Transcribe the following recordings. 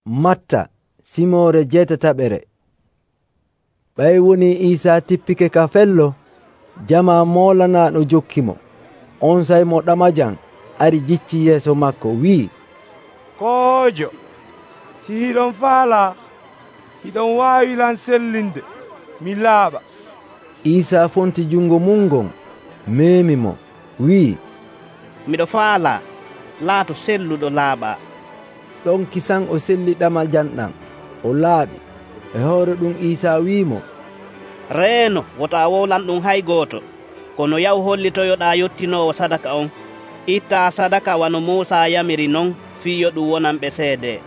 Matta simore jetataɓere. Ɓay woni Isa tippike ka fello, jama molanaɗo jokkimo. On say mo ɗamajan ari jicci yeeso makko wi, Kojo, si hiɗon faala, hiɗon wawi lan sellinde, mi laaɓa. Isa fonti jungo mungon, memi mo, wi, miɗo faala, laato selluɗo laaɓa. ɗon kisan o selli ɗamajan ɗan, o laaɓi. E hoore ɗum Isa wimo, reeno wota wowlan ɗum hay gooto, kono yaw hollitoyoɗa yottinowo sadaka on. Itta sadaka wano Muusa yamiri non, fiyo ɗum wonanɓe seede.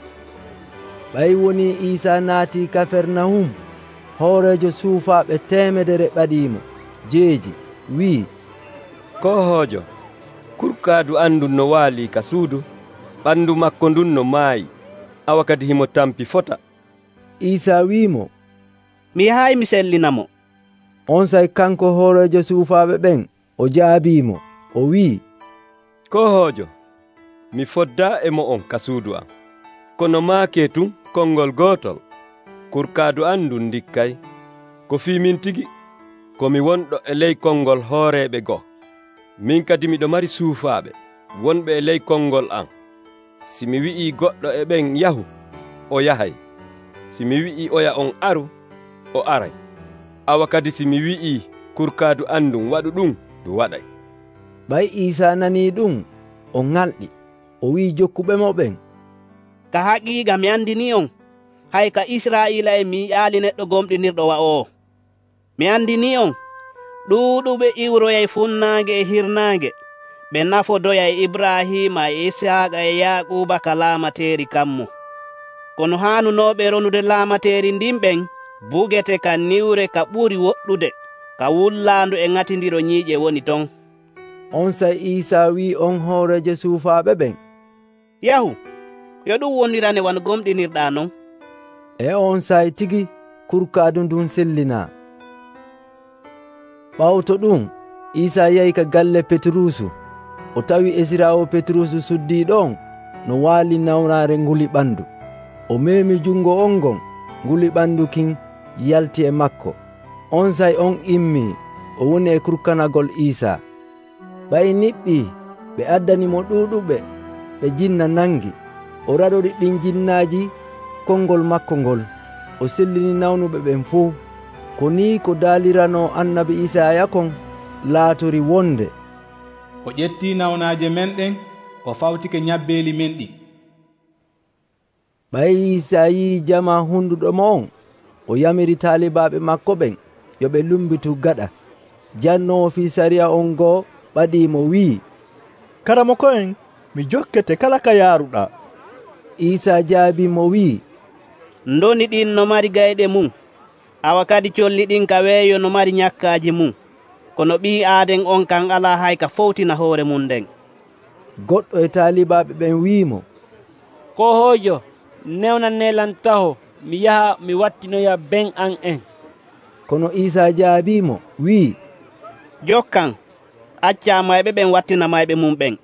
ɓay woni Isa naati Kafernahum. Hoorejo suufaɓe 100 ɓaɗimo jeeji, wi, Kohojo, kurkadu andu no waali ka suudu, ɓandu makko ndun no maayi, awa kadi himo tampi fota. Isa wimo, mi yahay mi sellinamo. On say kanko hoorejo suufaɓe ɓen o jaabimo, o wi, Kohojo, mi fodda e mo on ka suudu am, kono maake tun konngol gootol. Kurkadu andu ndikkay, ko fimin tigi, komi wonɗo e ley konngol hooreɓe go. Min kadi miɗo mari suufaɓe, wonɓe e ley konngol am. Si mi wi'i goɗɗo e ɓen yahu, o yahay. Si mi wi'i oya on aru, o aray. Awa kadi si mi wi'i kurkadu andum waɗu ɗum, ndu waɗay. ɓay Isa nani ɗum, o ŋalɗi, o wi jokkuɓe mo ɓen, Ka haqiiqa mi andini on, hay ka Israila e mi yaali neɗɗo gomɗinirɗo wa'o. Mi andini on, ɗuuɗuɓe iwroyay funnaange e hirnaange, ɓe nafodoya e Ibrahima e Isaaqa e Yaquba ka laamateri kammu. Kono haanunoɓe ronude laamateri ndin ɓen, bugete ka niwre ka ɓuri woɗɗude, ka wullandu e ŋatindiro ñiiƴe woni ton. On say Isa wi on hoorejo suufaɓe ɓen, Yahu, yo ɗum wonirane wano gomɗinirɗa non. E on say tigi kurkadu ndun sellina. Ɓawto ɗum, Isa yehi ka galle Petrusu. O tawi esirawo Petrusu suddi ɗon no waali nawrare nguli ɓandu. O memi jungo on gon, nguli ɓandu kin yalti e makko. On say on immi, o woni e kurkanagol Isa. Ɓay niɓɓi ɓe addanimo ɗuɗuɓe, ɓe jinna nangi. O raɗori ɗin jinnaji konngol makko ngol. O sellini nawnuɓe ɓen fuu. Ko ni ko daalirano annabi Isaya kon laatori wonde. O ƴetti nawnaje men ɗen, o fawtike ñabbeeli men ɗi. ɓay Isa yi jama hunduɗo mo on, o yamiri taalibaɓe makko ɓen yo ɓe lumbitu gaɗa. Jannowo fi sariya on goo ɓaɗimo wi, Karamoko en, mi jokkete kala ka yaaruɗa. Isa jaabimo wi, Ndoni ɗin no mari gayɗe mum, awa kadi colli ɗin ka weeyo no mari ñakkaji mum, kono ɓii aaden on kan ala hay ka fowtina hoore mum nden. Goɗɗo e taalibaɓe ɓen wimo, Kohojo, newna nelan taho, mi yaha mi wattinoya ben an en. Kono Isa jaabimo wi, Jokkan, acca mayɓe ɓen wattina mayɓe mum ɓen.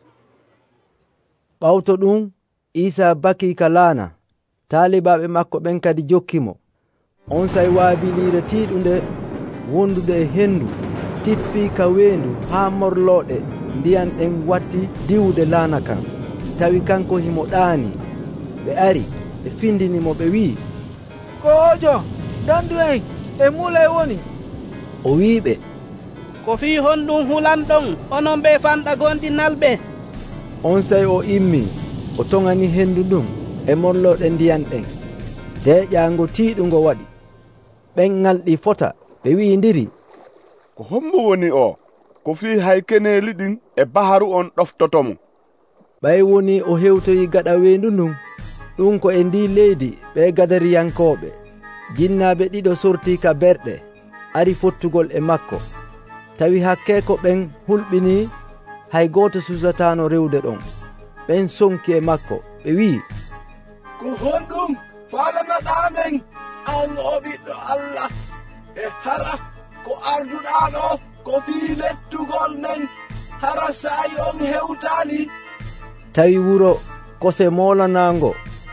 Ɓawto ɗum, Isa baki ka laana. Taalibaɓe makko ɓen kadi jokkimo. On say waabiliire tiiɗunde wondude e hendu tippi ka weendu haa morlooɗe ndiyan ɗen watti diwde laana kan. Tawi kanko himo ɗaani. Ɓe ari ɓe findinimo ɓe wi, Kojo, dandu en, e mulay woni. O wiɓe, Ko fii honɗum hulanɗon, onon ɓe fanɗa gonɗi nalɓe. On say o immi, o toŋani hendu ɗum e morlooɗe ndiyan ɗen. Deƴaango tiiɗungo waɗi. Ɓen ŋalɗi fota, ɓe wi'indiri, Ko hombo woni o? Ko fii hay keneeli ɗin e baharu on ɗoftotomo. ɓay woni o hewtoyi gaɗa weendu ndun. Ɗum ko e ndi leydi ɓe gadariyankoɓe. Jinnaɓe ɗiɗo sorti ka berɗe, ari fottugol e makko. Tawi hakkeko ɓen hulɓini, hay goto susatano rewde ɗon. Ɓen sonki e makko, ɓe wi, Ko honɗum falanaɗamen an o ɓiɗɗo Allah, e hara ko arduɗaɗo ko fii lettugol men, hara sayi on hewtani. Tawi wuro kose molanango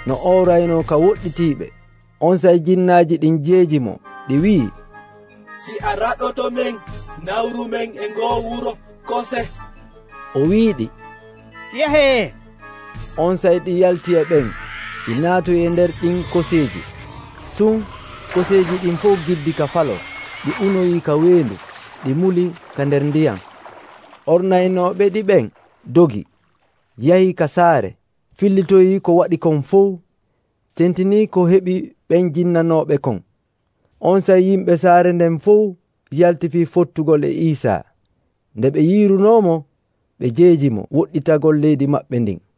no orayno ka woɗɗitiɓe. On say jinnaji ɗin jeeji mo ɗi wi'i, si a raɗoto men nawru men e ngo wuro kose. O wiiɗi, Yahee! On say ɗi yalti e ɓen ɗi naatoy e nder ɗin koseji. Tun koseji ɗin fof giddi ka falo, ɗi unoyi ka weendu, ɗi muli ka nder ndiyam. Ornaynoɓe ɗi ɓen dogi, yahi ka saare, fillitoyi ko waɗi kon fof, tentini ko heɓi ɓen jinnanoɓe kon. On say yimɓe saare nden fof yaltifi fottugol e Isa. Nde ɓe yiirunomo, ɓe jeeji mo woɗɗitagol leydi maɓɓe ndin.